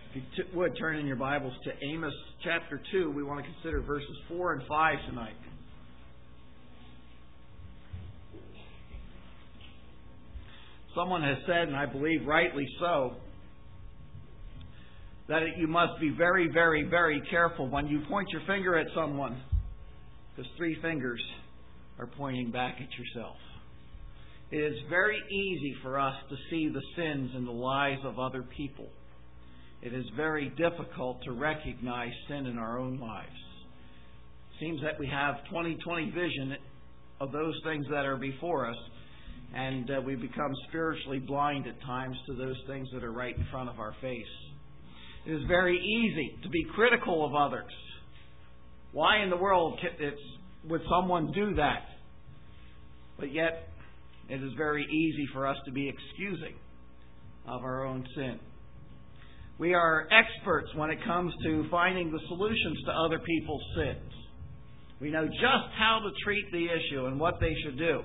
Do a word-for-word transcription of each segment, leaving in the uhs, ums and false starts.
If you t- would, turn in your Bibles to Amos chapter two. We want to consider verses four and five tonight. Someone has said, and I believe rightly so, that you must be very, very, very careful when you point your finger at someone, because three fingers are pointing back at yourself. It is very easy for us to see the sins and the lies of other people. It is very difficult to recognize sin in our own lives. It seems that we have twenty twenty vision of those things that are before us, and uh, we become spiritually blind at times to those things that are right in front of our face. It is very easy to be critical of others. Why in the world it's, would someone do that? But yet, it is very easy for us to be excusing of our own sin. We are experts when it comes to finding the solutions to other people's sins. We know just how to treat the issue and what they should do.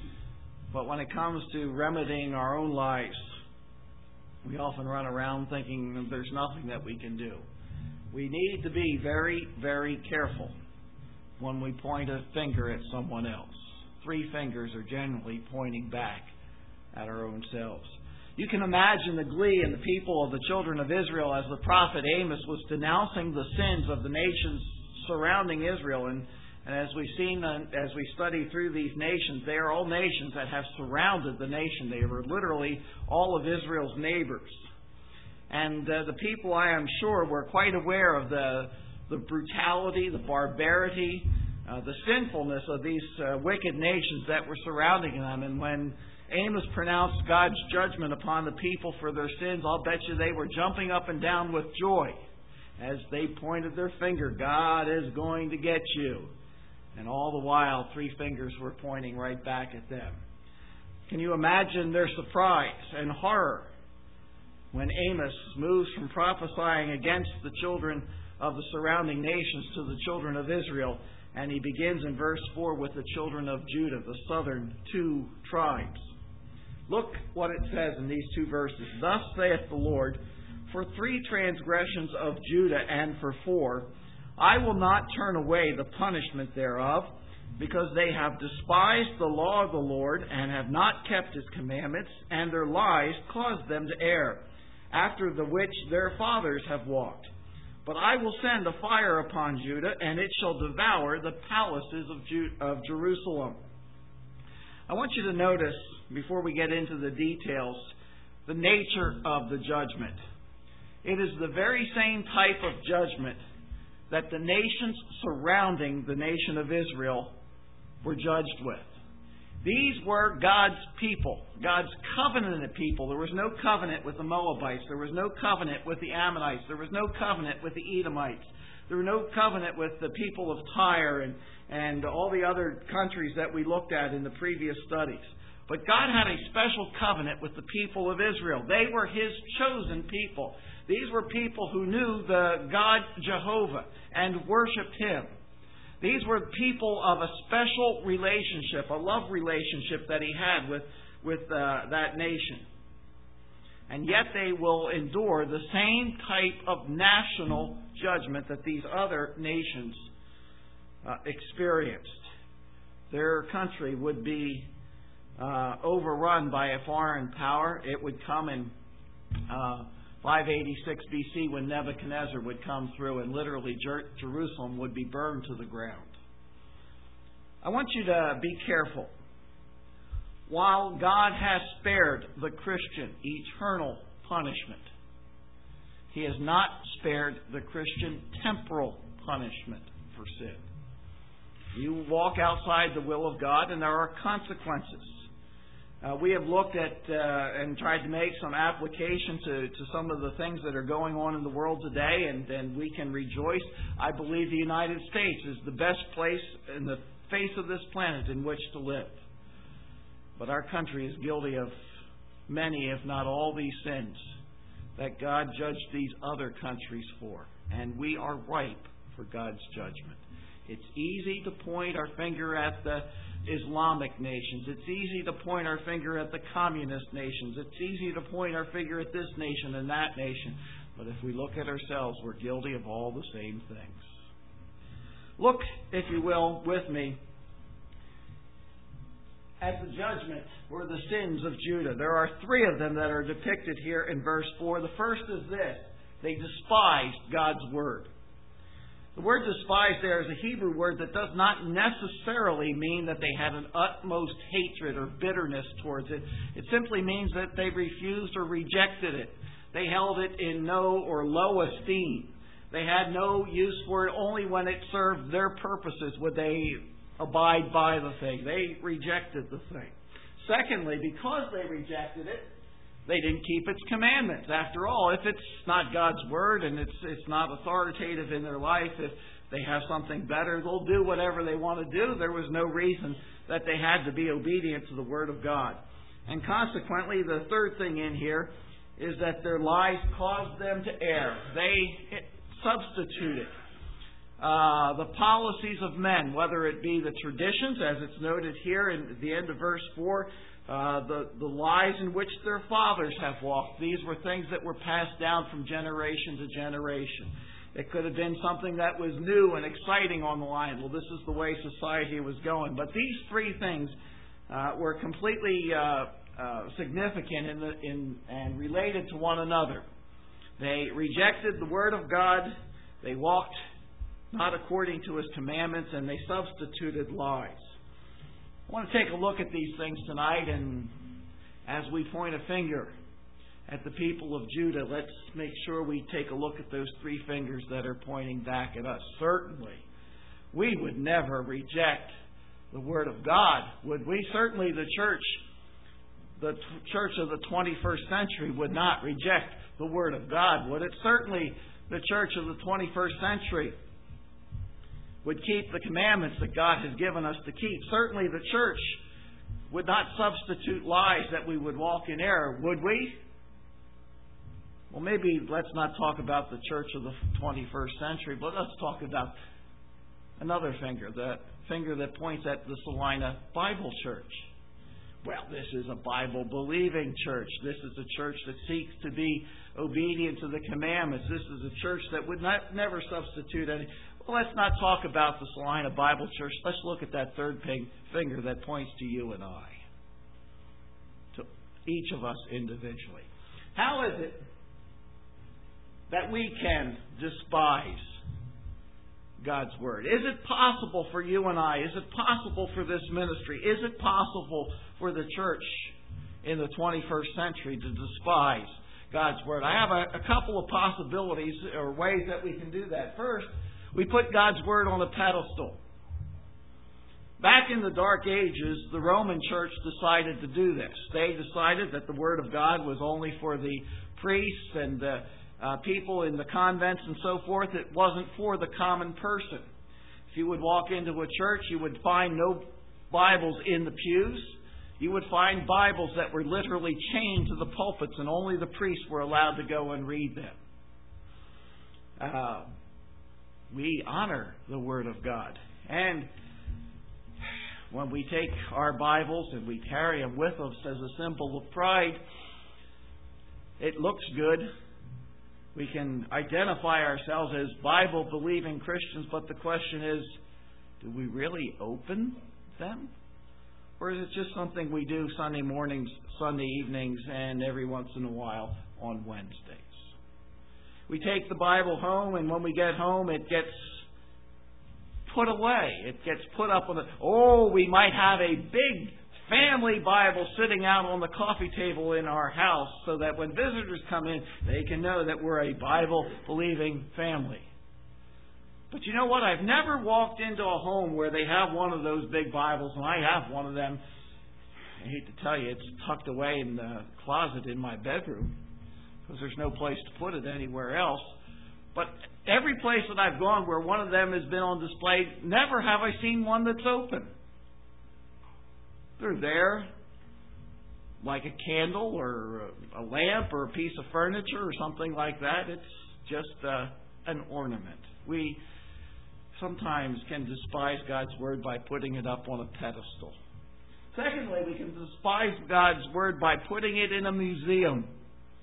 But when it comes to remedying our own lives, we often run around thinking there's nothing that we can do. We need to be very, very careful when we point a finger at someone else. Three fingers are generally pointing back at our own selves. You can imagine the glee in the people of the children of Israel as the prophet Amos was denouncing the sins of the nations surrounding Israel. And, and as we've seen, uh, as we study through these nations, they are all nations that have surrounded the nation. They were literally all of Israel's neighbors. And uh, the people, I am sure, were quite aware of the, the brutality, the barbarity, uh, the sinfulness of these uh, wicked nations that were surrounding them. And when Amos pronounced God's judgment upon the people for their sins, I'll bet you they were jumping up and down with joy as they pointed their finger. God is going to get you. And all the while, three fingers were pointing right back at them. Can you imagine their surprise and horror when Amos moves from prophesying against the children of the surrounding nations to the children of Israel, and he begins in verse four with the children of Judah, the southern two tribes. Look what it says in these two verses. Thus saith the Lord, for three transgressions of Judah and for four, I will not turn away the punishment thereof, because they have despised the law of the Lord and have not kept His commandments, and their lies caused them to err, after the which their fathers have walked. But I will send a fire upon Judah, and it shall devour the palaces of, Ju- of Jerusalem. I want you to notice, before we get into the details, the nature of the judgment. It is the very same type of judgment that the nations surrounding the nation of Israel were judged with. These were God's people, God's covenanted people. There was no covenant with the Moabites. There was no covenant with the Ammonites. There was no covenant with the Edomites. There was no covenant with the people of Tyre and, and all the other countries that we looked at in the previous studies. But God had a special covenant with the people of Israel. They were His chosen people. These were people who knew the God Jehovah and worshipped Him. These were people of a special relationship, a love relationship that He had with, with uh, that nation. And yet they will endure the same type of national judgment that these other nations uh, experienced. Their country would be uh, overrun by a foreign power. It would come in uh, five eighty-six B C when Nebuchadnezzar would come through, and literally Jer- Jerusalem would be burned to the ground. I want you to be careful. While God has spared the Christian eternal punishment, He has not spared the Christian temporal punishment for sin. You walk outside the will of God and there are consequences. Uh, we have looked at uh, and tried to make some application to, to some of the things that are going on in the world today, and, and we can rejoice. I believe the United States is the best place in the face of this planet in which to live. But our country is guilty of many, if not all, these sins that God judged these other countries for. And we are ripe for God's judgment. It's easy to point our finger at the Islamic nations. It's easy to point our finger at the communist nations. It's easy to point our finger at this nation and that nation. But if we look at ourselves, we're guilty of all the same things. Look, if you will, with me at the judgment or the sins of Judah. There are three of them that are depicted here in verse four. The first is this: they despised God's word. The word despise there is a Hebrew word that does not necessarily mean that they had an utmost hatred or bitterness towards it. It simply means that they refused or rejected it. They held it in no or low esteem. They had no use for it. Only when it served their purposes would they abide by the thing. They rejected the thing. Secondly, because they rejected it, they didn't keep its commandments. After all, if it's not God's word and it's it's not authoritative in their life, if they have something better, they'll do whatever they want to do. There was no reason that they had to be obedient to the word of God. And consequently, the third thing in here is that their lies caused them to err. They substituted uh, the policies of men, whether it be the traditions, as it's noted here in the end of verse four, uh, the, the lies in which their fathers have walked. These were things that were passed down from generation to generation. It could have been something that was new and exciting on the line. Well, this is the way society was going. But these three things uh, were completely uh, uh, significant in the, in, and related to one another. They rejected the Word of God. They walked not according to His commandments, and they substituted lies. I want to take a look at these things tonight, and as we point a finger at the people of Judah, let's make sure we take a look at those three fingers that are pointing back at us. Certainly, we would never reject the Word of God, would we? Certainly the church, the t- church of the twenty-first century would not reject the Word of God, would it? Certainly the church of the twenty-first century would keep the commandments that God has given us to keep. Certainly the church would not substitute lies that we would walk in error, would we? Well, maybe let's not talk about the church of the twenty-first century, but let's talk about another finger, the finger that points at the Salina Bible Church. Well, this is a Bible-believing church. This is a church that seeks to be obedient to the commandments. This is a church that would not never substitute any. Well, let's not talk about the Salina Bible Church. Let's look at that third ping, finger that points to you and I, to each of us individually. How is it that we can despise God's Word? Is it possible for you and I? Is it possible for this ministry? Is it possible for the church in the twenty-first century to despise God's Word? I have a, a couple of possibilities or ways that we can do that. First, we put God's Word on a pedestal. Back in the Dark Ages, the Roman Church decided to do this. They decided that the Word of God was only for the priests and the uh, people in the convents and so forth. It wasn't for the common person. If you would walk into a church, you would find no Bibles in the pews. You would find Bibles that were literally chained to the pulpits, and only the priests were allowed to go and read them. Uh, we honor the Word of God. And when we take our Bibles and we carry them with us as a symbol of pride, it looks good. We can identify ourselves as Bible-believing Christians, but the question is, do we really open them? Or is it just something we do Sunday mornings, Sunday evenings, and every once in a while on Wednesdays? We take the Bible home, and when we get home, it gets put away. It gets put up on the... Oh, we might have a big family Bible sitting out on the coffee table in our house so that when visitors come in, they can know that we're a Bible-believing family. But you know what? I've never walked into a home where they have one of those big Bibles, and I have one of them. I hate to tell you, it's tucked away in the closet in my bedroom because there's no place to put it anywhere else. But every place that I've gone where one of them has been on display, never have I seen one that's open. They're there like a candle or a lamp or a piece of furniture or something like that. It's just uh, an ornament. We sometimes can despise God's Word by putting it up on a pedestal. Secondly, we can despise God's Word by putting it in a museum.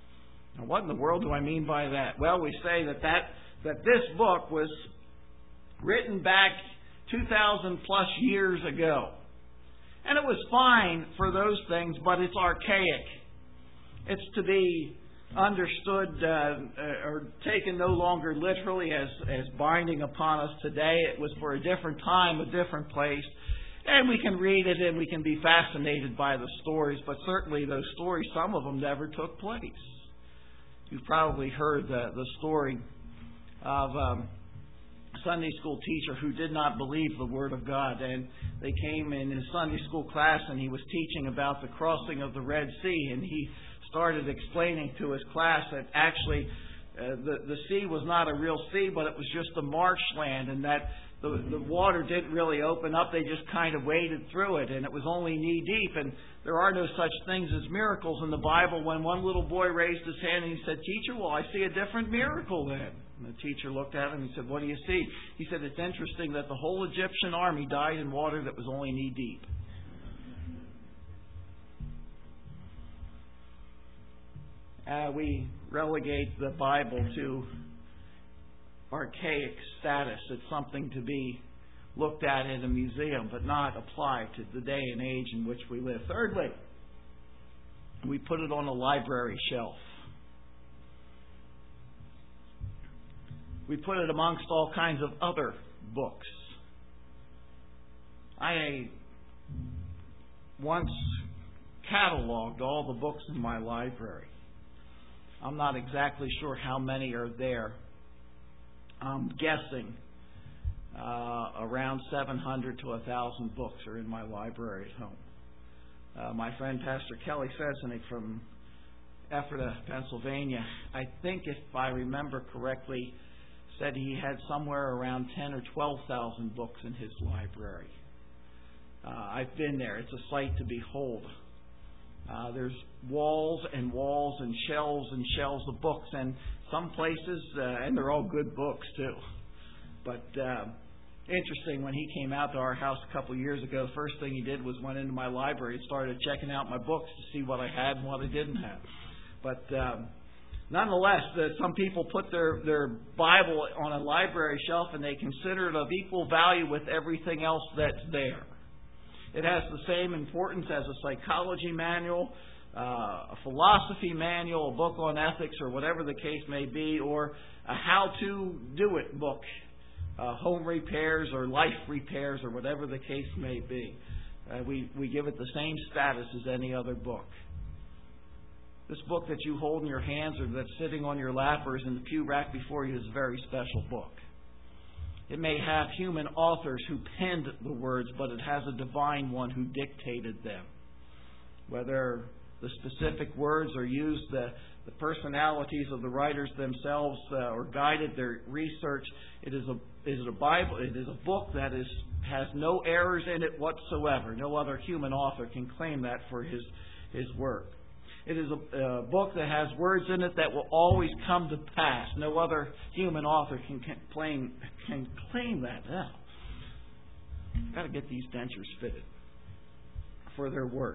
Now, what in the world do I mean by that? Well, we say that, that, that this book was written back two thousand plus years ago. And it was fine for those things, but it's archaic. It's to be understood uh, or taken no longer literally as, as binding upon us today. It was for a different time, a different place. And we can read it and we can be fascinated by the stories, but certainly those stories, some of them never took place. You've probably heard the, the story of um, a Sunday school teacher who did not believe the Word of God. And they came in his Sunday school class and he was teaching about the crossing of the Red Sea. And he started explaining to his class that actually uh, the, the sea was not a real sea, but it was just a marshland, and that the, the water didn't really open up. They just kind of waded through it, and it was only knee deep. And there are no such things as miracles in the Bible. When one little boy raised his hand and he said, "Teacher, well, I see a different miracle then." And the teacher looked at him and he said, "What do you see?" He said, "It's interesting that the whole Egyptian army died in water that was only knee deep." Uh, we relegate the Bible to archaic status. It's something to be looked at in a museum, but not applied to the day and age in which we live. Thirdly, we put it on a library shelf. We put it amongst all kinds of other books. I once cataloged all the books in my library. I'm not exactly sure how many are there. I'm guessing uh, around seven hundred to one thousand books are in my library at home. Uh, my friend Pastor Kelly Sesenik from Ephrata, Pennsylvania, I think if I remember correctly, said he had somewhere around ten or twelve thousand books in his library. Uh, I've been there. It's a sight to behold. Uh, there's walls and walls and shelves and shelves of books, and some places, uh, and they're all good books too. But uh, interesting, when he came out to our house a couple of years ago, the first thing he did was went into my library and started checking out my books to see what I had and what I didn't have. But um, nonetheless, uh, some people put their, their Bible on a library shelf and they consider it of equal value with everything else that's there. It has the same importance as a psychology manual, uh, a philosophy manual, a book on ethics, or whatever the case may be, or a how-to-do-it book, uh, home repairs or life repairs, or whatever the case may be. Uh, we, we give it the same status as any other book. This book that you hold in your hands or that's sitting on your lap or is in the pew rack before you is a very special book. It may have human authors who penned the words, but it has a divine one who dictated them. Whether the specific words are used, the, the personalities of the writers themselves, uh, or guided their research, it is a it is a Bible. It is a book that is has no errors in it whatsoever. No other human author can claim that for his his work. It is a, a book that has words in it that will always come to pass. No other human author can, can claim can claim that. Yeah. I've got to get these dentures fitted for their work.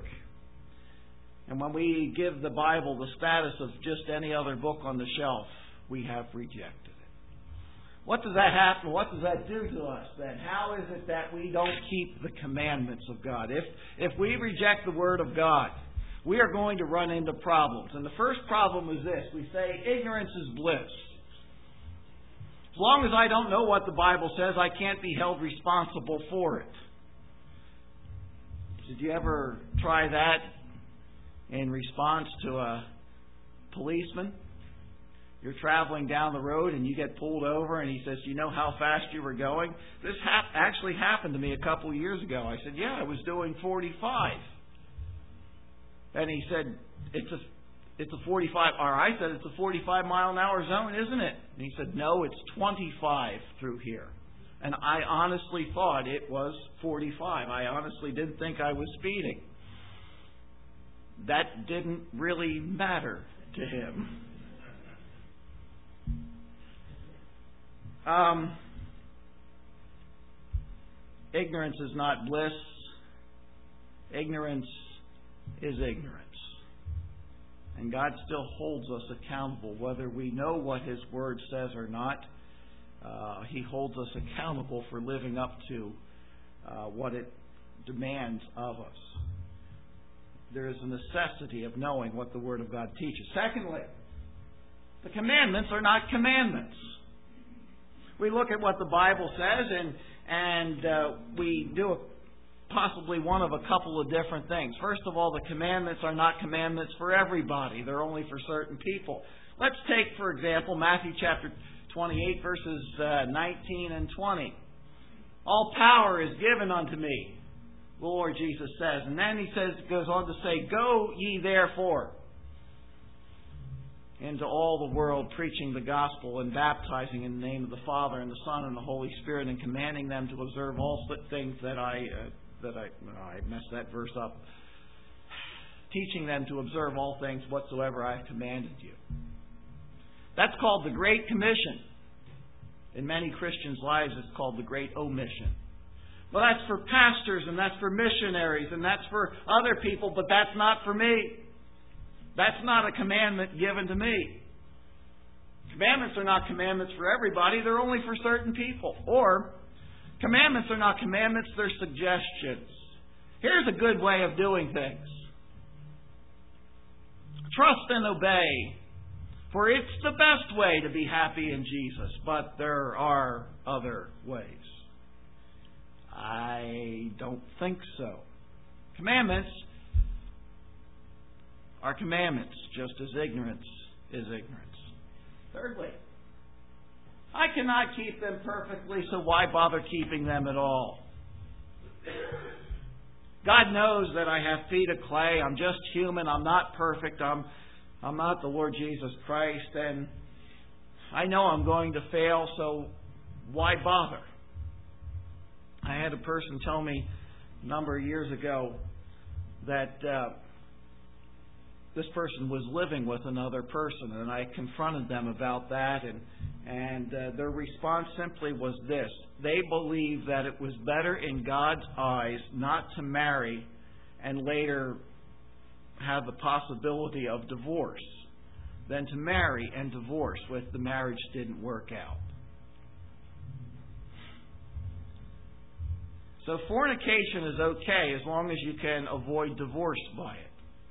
And when we give the Bible the status of just any other book on the shelf, we have rejected it. What does that happen? What does that do to us then? How is it that we don't keep the commandments of God? If if we reject the Word of God, we are going to run into problems. And the first problem is this. We say ignorance is bliss. As long as I don't know what the Bible says, I can't be held responsible for it. Did you ever try that in response to a policeman? You're traveling down the road and you get pulled over and he says, "You know how fast you were going?" This hap- actually happened to me a couple of years ago. I said, "Yeah, I was doing forty-five. And he said, it's a it's a forty-five, or I said, "It's a forty-five mile an hour zone, isn't it?" And he said, "No, it's twenty-five through here." And I honestly thought it was forty-five. I honestly didn't think I was speeding. That didn't really matter to him. Um, ignorance is not bliss. Ignorance is ignorance. And God still holds us accountable, whether we know what His Word says or not. Uh, he holds us accountable for living up to uh, what it demands of us. There is a necessity of knowing what the Word of God teaches. Secondly, the commandments are not commandments. We look at what the Bible says, and and uh, we do a, possibly one of a couple of different things. First of all, the commandments are not commandments for everybody. They're only for certain people. Let's take, for example, Matthew chapter twenty-eight, verses uh, nineteen and twenty. All power is given unto me, the Lord Jesus says. And then He says, goes on to say, go ye therefore into all the world, preaching the gospel and baptizing in the name of the Father and the Son and the Holy Spirit, and commanding them to observe all things that I uh, that I no, I messed that verse up. Teaching them to observe all things whatsoever I have commanded you. That's called the Great Commission. In many Christians' lives, it's called the Great Omission. Well, that's for pastors, and that's for missionaries, and that's for other people, but that's not for me. That's not a commandment given to me. Commandments are not commandments for everybody. They're only for certain people. Or, commandments are not commandments, they're suggestions. Here's a good way of doing things. Trust and obey, for it's the best way to be happy in Jesus, but there are other ways. I don't think so. Commandments are commandments, just as ignorance is ignorance. Thirdly, I cannot keep them perfectly, so why bother keeping them at all? God knows that I have feet of clay. I'm just human. I'm not perfect. I'm, I'm not the Lord Jesus Christ. And I know I'm going to fail, so why bother? I had a person tell me a number of years ago that uh, this person was living with another person, and I confronted them about that, and and uh, their response simply was this. They believed that it was better in God's eyes not to marry and later have the possibility of divorce than to marry and divorce if the marriage didn't work out. So fornication is okay as long as you can avoid divorce by it.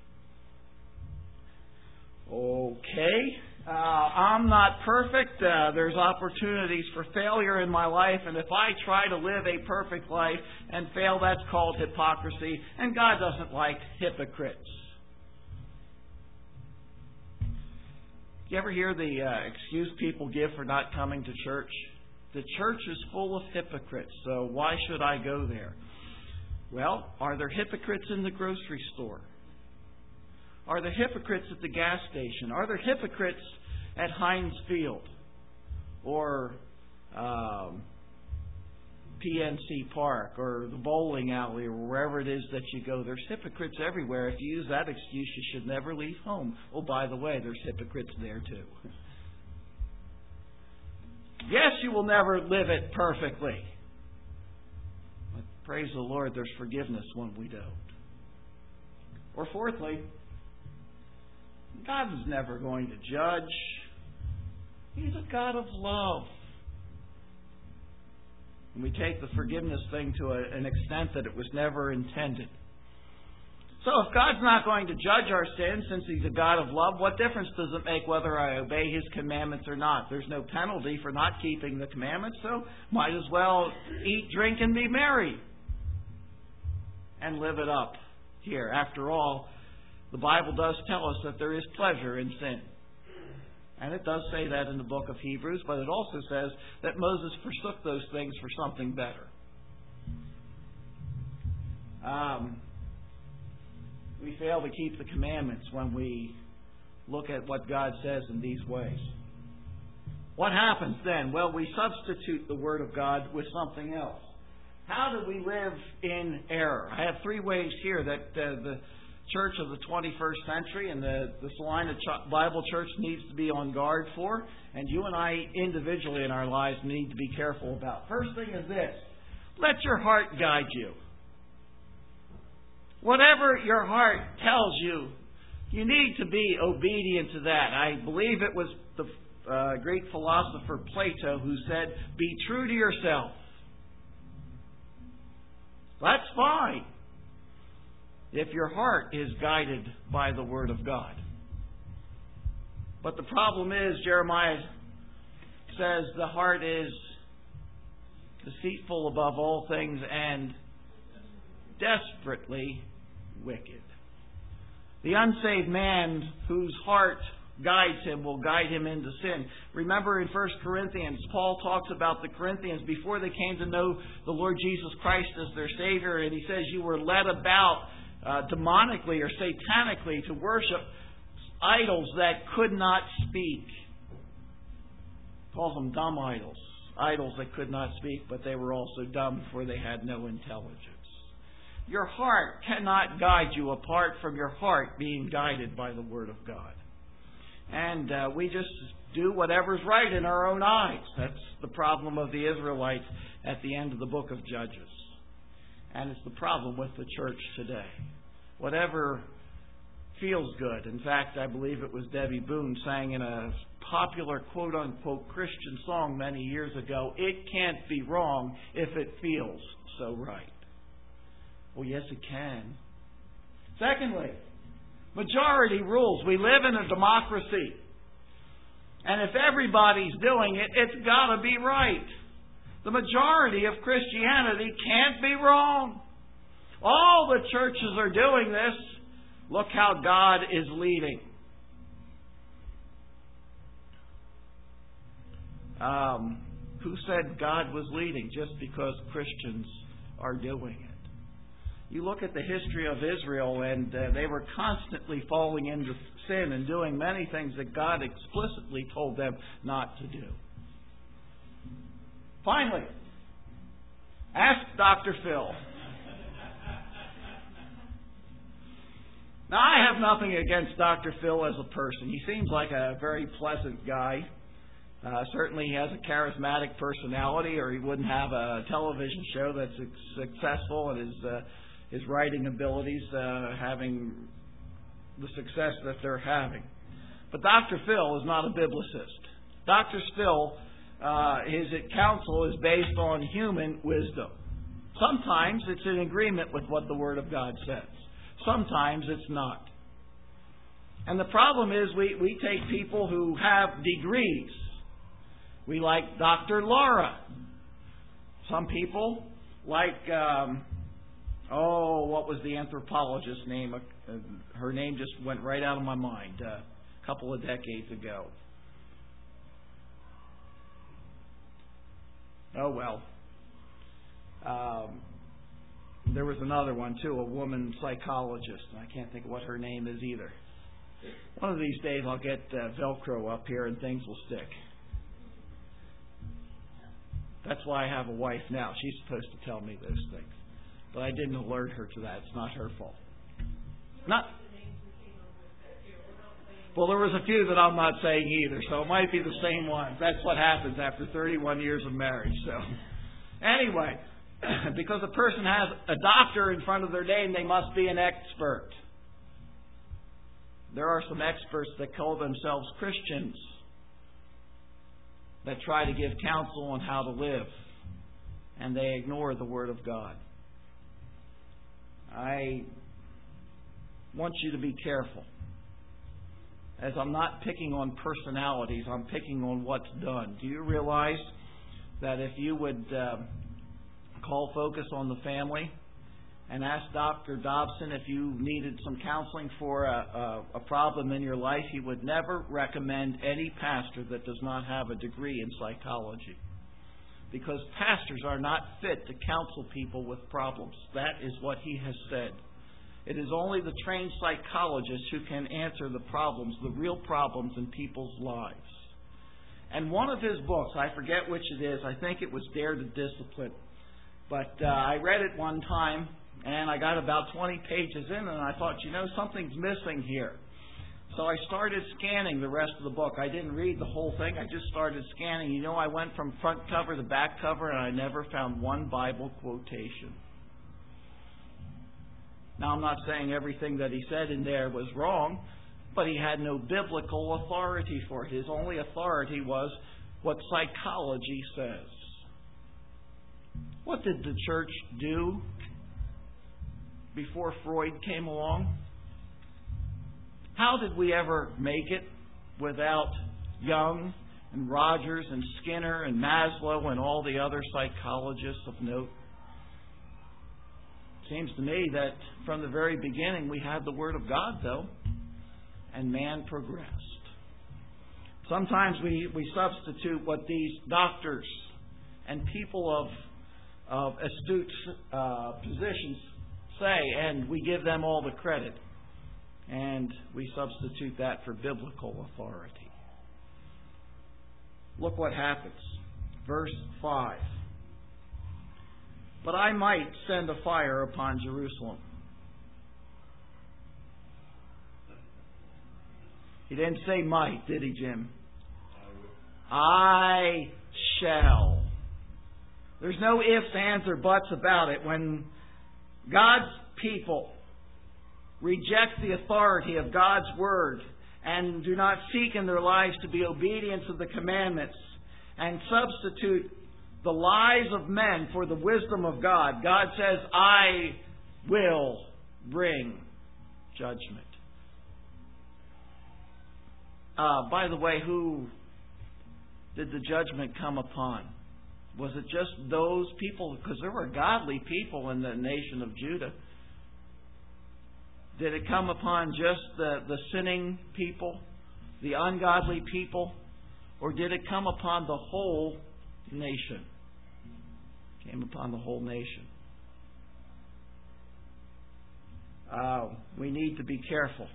Okay, uh, I'm not perfect. Uh, there's opportunities for failure in my life, and if I try to live a perfect life and fail, that's called hypocrisy, and God doesn't like hypocrites. You ever hear the uh, excuse people give for not coming to church? The church is full of hypocrites, so why should I go there? Well, are there hypocrites in the grocery store? Are there hypocrites at the gas station? Are there hypocrites at Heinz Field or um, P N C Park or the bowling alley or wherever it is that you go? There's hypocrites everywhere. If you use that excuse, you should never leave home. Oh, by the way, there's hypocrites there too. Yes, you will never live it perfectly. But praise the Lord, there's forgiveness when we don't. Or fourthly, God is never going to judge. He's a God of love. And we take the forgiveness thing to a, an extent that it was never intended. So if God's not going to judge our sins, since He's a God of love, what difference does it make whether I obey His commandments or not? There's no penalty for not keeping the commandments, so might as well eat, drink, and be merry. And live it up here. After all, the Bible does tell us that there is pleasure in sin. And it does say that in the book of Hebrews, but it also says that Moses forsook those things for something better. Um... We fail to keep the commandments when we look at what God says in these ways. What happens then? Well, we substitute the Word of God with something else. How do we live in error? I have three ways here that uh, the church of the twenty-first century and the, the Salina Ch- Bible Church needs to be on guard for, and you and I individually in our lives need to be careful about. First thing is this. Let your heart guide you. Whatever your heart tells you, You need to be obedient to that. I believe it was the uh, great philosopher Plato who said, be true to yourself. That's fine if your heart is guided by the Word of God. But the problem is, Jeremiah says the heart is deceitful above all things and desperately wicked. The unsaved man whose heart guides him will guide him into sin. Remember in First Corinthians, Paul talks about the Corinthians before they came to know the Lord Jesus Christ as their Savior, and he says you were led about uh, demonically or satanically to worship idols that could not speak. He calls them dumb idols. Idols that could not speak, but they were also dumb, for they had no intelligence. Your heart cannot guide you apart from your heart being guided by the Word of God. And uh, we just do whatever's right in our own eyes. That's the problem of the Israelites at the end of the book of Judges. And it's the problem with the church today. Whatever feels good. In fact, I believe it was Debbie Boone sang in a popular quote-unquote Christian song many years ago, it can't be wrong if it feels so right. Well, yes, it can. Secondly, majority rules. We live in a democracy. And if everybody's doing it, it's got to be right. The majority of Christianity can't be wrong. All the churches are doing this. Look how God is leading. Um, who said God was leading just because Christians are doing it? You look at the history of Israel, and uh, they were constantly falling into sin and doing many things that God explicitly told them not to do. Finally, ask Doctor Phil. Now, I have nothing against Doctor Phil as a person. He seems like a very pleasant guy. Uh, certainly he has a charismatic personality, or he wouldn't have a television show that's successful, and his, uh, his writing abilities uh, having the success that they're having. But Doctor Phil is not a biblicist. Doctor Phil, uh, his counsel is based on human wisdom. Sometimes it's in agreement with what the Word of God says. Sometimes it's not. And the problem is we, we take people who have degrees. We like Doctor Laura. Some people like, um, oh, what was the anthropologist's name? Uh, her name just went right out of my mind uh, a couple of decades ago. Oh, well. Um, there was another one, too, a woman psychologist. And I can't think of what her name is either. One of these days I'll get uh, Velcro up here and things will stick. That's why I have a wife now. She's supposed to tell me those things. But I didn't alert her to that. It's not her fault. Not. Well, there was a few that I'm not saying either, so it might be the same ones. That's what happens after thirty-one years of marriage. So, anyway, because a person has a doctor in front of their name, they must be an expert. There are some experts that call themselves Christians that try to give counsel on how to live, and they ignore the Word of God. I want you to be careful. As I'm not picking on personalities, I'm picking on what's done. Do you realize that if you would uh, call Focus on the Family and ask Doctor Dobson if you needed some counseling for a, a, a problem in your life, he would never recommend any pastor that does not have a degree in psychology. Because pastors are not fit to counsel people with problems. That is what he has said. It is only the trained psychologists who can answer the problems, the real problems in people's lives. And one of his books, I forget which it is, I think it was Dare to Discipline. But uh, I read it one time, and I got about twenty pages in, and I thought, you know, something's missing here. So I started scanning the rest of the book. I didn't read the whole thing. I just started scanning. You know, I went from front cover to back cover, and I never found one Bible quotation. Now, I'm not saying everything that he said in there was wrong, but he had no biblical authority for it. His only authority was what psychology says. What did the church do before Freud came along? How did we ever make it without Jung and Rogers and Skinner and Maslow and all the other psychologists of note? Seems to me that from the very beginning we had the Word of God, though, and man progressed. Sometimes we, we substitute what these doctors and people of, of astute uh, positions say, and we give them all the credit. And we substitute that for biblical authority. Look what happens. Verse five. But I might send a fire upon Jerusalem. He didn't say might, did he, Jim? I shall. There's no ifs, ands, or buts about it. When God's people reject the authority of God's Word and do not seek in their lives to be obedient to the commandments and substitute the lies of men for the wisdom of God, God says, I will bring judgment. Uh, by the way, who did the judgment come upon? Was it just those people? Because there were godly people in the nation of Judah. Did it come upon just the, the sinning people, the ungodly people, or did it come upon the whole nation? It came upon the whole nation. Uh, we need to be careful.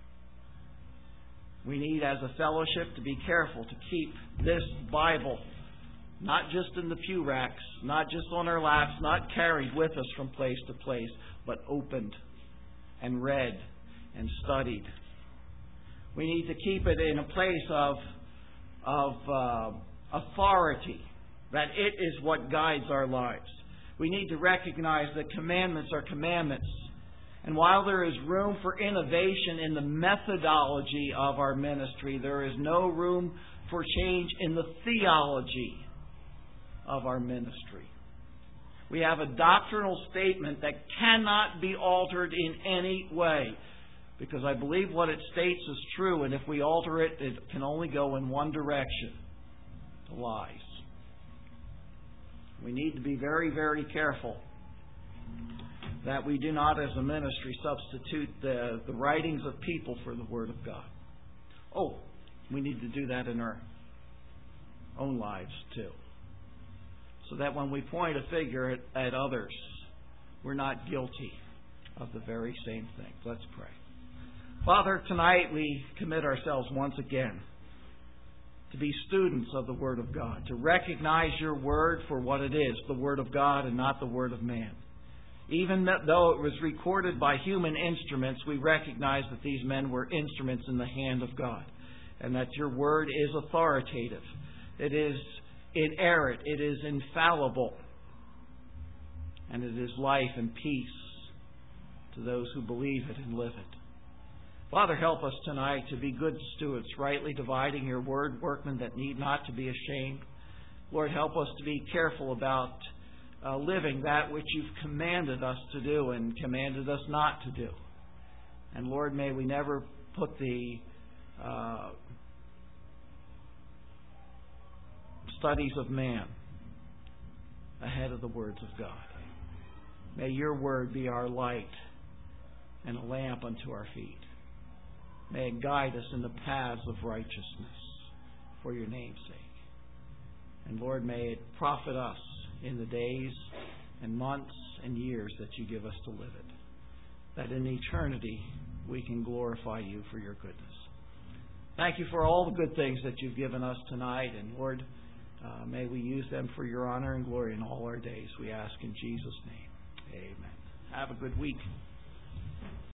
We need, as a fellowship, to be careful to keep this Bible not just in the pew racks, not just on our laps, not carried with us from place to place, but opened and read and studied. We need to keep it in a place of, of uh, authority, that it is what guides our lives. We need to recognize that commandments are commandments. And while there is room for innovation in the methodology of our ministry, there is no room for change in the theology of our ministry. We have a doctrinal statement that cannot be altered in any way, because I believe what it states is true, and if we alter it, it can only go in one direction: to lies. We need to be very, very careful that we do not, as a ministry, substitute the, the writings of people for the Word of God. Oh, we need to do that in our own lives too, so that when we point a finger at, at others, we're not guilty of the very same thing. Let's pray. Father, tonight we commit ourselves once again to be students of the Word of God, to recognize Your Word for what it is, the Word of God and not the Word of man. Even though it was recorded by human instruments, we recognize that these men were instruments in the hand of God, and that Your Word is authoritative. It is inerrant. It is infallible. And it is life and peace to those who believe it and live it. Father, help us tonight to be good stewards, rightly dividing Your Word, workmen that need not to be ashamed. Lord, help us to be careful about uh, living that which You've commanded us to do and commanded us not to do. And Lord, may we never put the uh, studies of man ahead of the words of God. May Your Word be our light and a lamp unto our feet. May it guide us in the paths of righteousness for Your name's sake. And Lord, may it profit us in the days and months and years that You give us to live it, that in eternity we can glorify You for Your goodness. Thank You for all the good things that You've given us tonight, and Lord, uh, may we use them for Your honor and glory in all our days. We ask in Jesus' name. Amen. Have a good week.